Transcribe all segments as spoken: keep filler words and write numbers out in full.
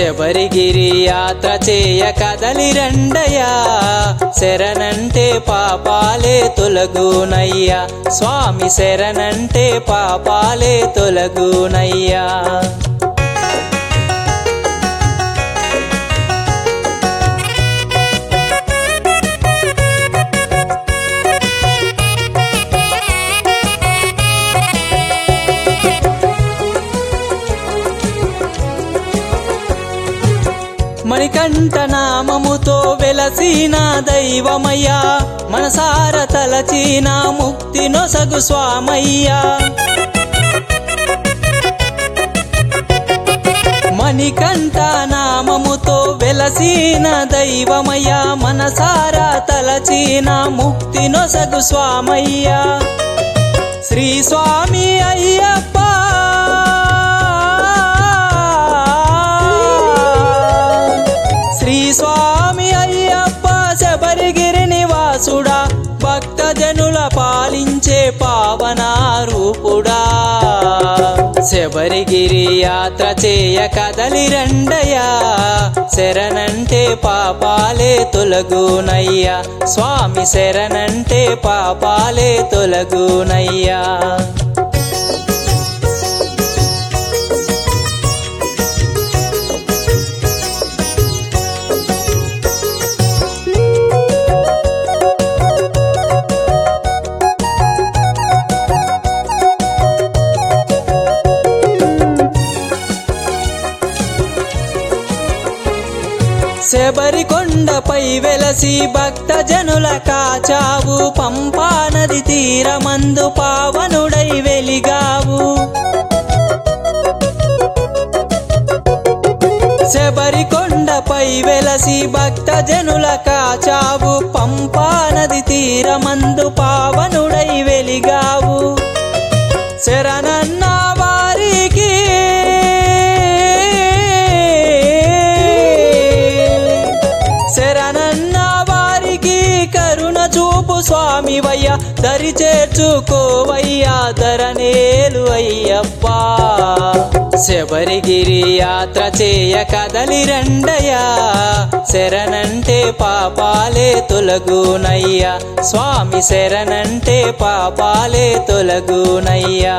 శబరిగిరి యాత్ర చేయ కదలి రండయ్యా, శరణంటే పాపాలే తొలగునయ్యా, స్వామి శరణంటే పాపాలే తొలగునయ్యా. మణికంఠ నామముతో వెలసిన దైవమయ్యా, మనసార తలచిన ముక్తి నొసగు స్వామయ్యా. మణికంఠ నామముతో వెలసిన దైవమయ్యా, మనసార తలచిన ముక్తి నొసగు స్వామయ్యా. శ్రీ స్వామి అయ్యప్ప శ్రీ స్వామి అయ్యప్ప శబరిగిరి నివాసుడా, భక్త జనుల పాలించే పావన రూపుడా. శబరిగిరి యాత్ర చేయ కదలి రండయ్యా, శరణంటే పాపాలే తొలగునయ్యా, స్వామి శరణంటే పాపాలే తొలగునయ్యా. శబరి కొండపై వెలసి భక్త జనుల కాచావు, పంపా నది తీరమందు పావనుడై వెలిగావు. శబరి కొండపై వెలసి భక్త జనుల కాచావు, పంపా నది తీరమందు పావనుడై వెలిగావు. శరణన్న వారికి శరణన్న వారికి కరుణ చూపు స్వామివయ్యా, దరి చేర్చుకోవయ్యా ధరనేలు అయ్యప్పా. శబరిగిరి యాత్ర చేయ కదలి రండయ్యా, శరణంటే పాపాలే తొలగునయ్యా, స్వామి శరణంటే పాపాలే తొలగునయ్యా.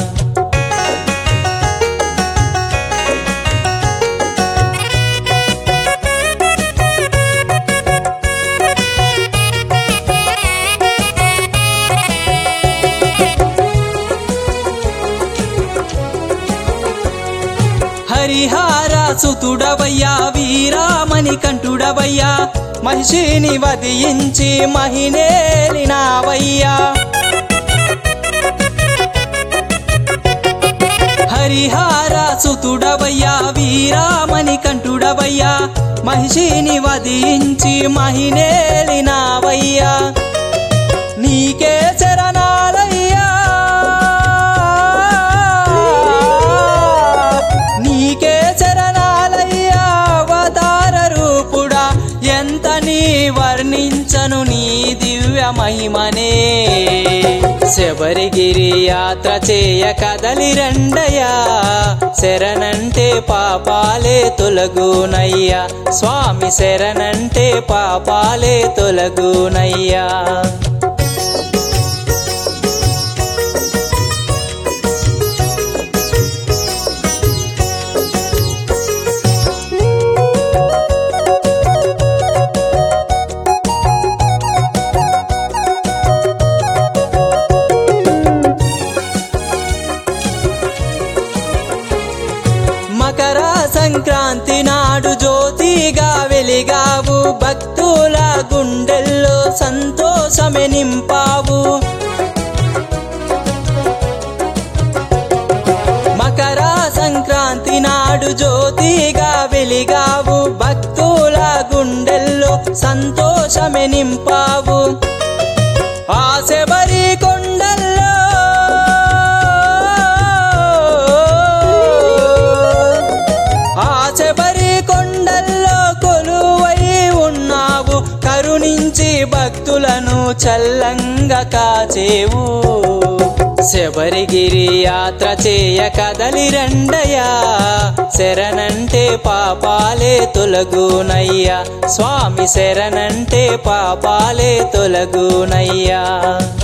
హరిహార సుతుడవయ్యా, వీరామణి కంఠుడవయ్యా, మహిషిని వధించి మహినేలినావయ్యా. హరిహార సుతుడవయ్యా, వీరామణి కంఠుడవయ్యా, మహిషిని వధించి మహినేలినావయ్యా. నీకే శరణాలయ్యా, నీకే శరణాలయ్యా అవతార రూపుడా, ఎంత నీ వర్ణించను నీ దివ్య మహిమనే. శబరిగిరి యాత్ర చేయ కదలి రండయ్యా, శరణంటే పాపాలే తొలగునయ్యా, స్వామి శరణంటే పాపాలే తొలగునయ్యా. మకర సంక్రాంతి నాడు జ్యోతిగా వెలిగావు, భక్తుల గుండెల్లో సంతోషమే నింపావు. మకర సంక్రాంతి నాడు జ్యోతిగా వెలిగావు, భక్తుల గుండెల్లో సంతోషమే నింపావు. ఆ శబరి కొండల్లో ఆ శబరి కొండల్లో కొలువై ఉన్నావు, కరుణించి భక్తులను చల్లంగా కాచేవు. శబరిగిరి యాత్ర చేయ కదలి రండయ్యా, శరణంటే పాపాలే తొలగునయ్యా, స్వామి శరణంటే పాపాలే తొలగునయ్యా.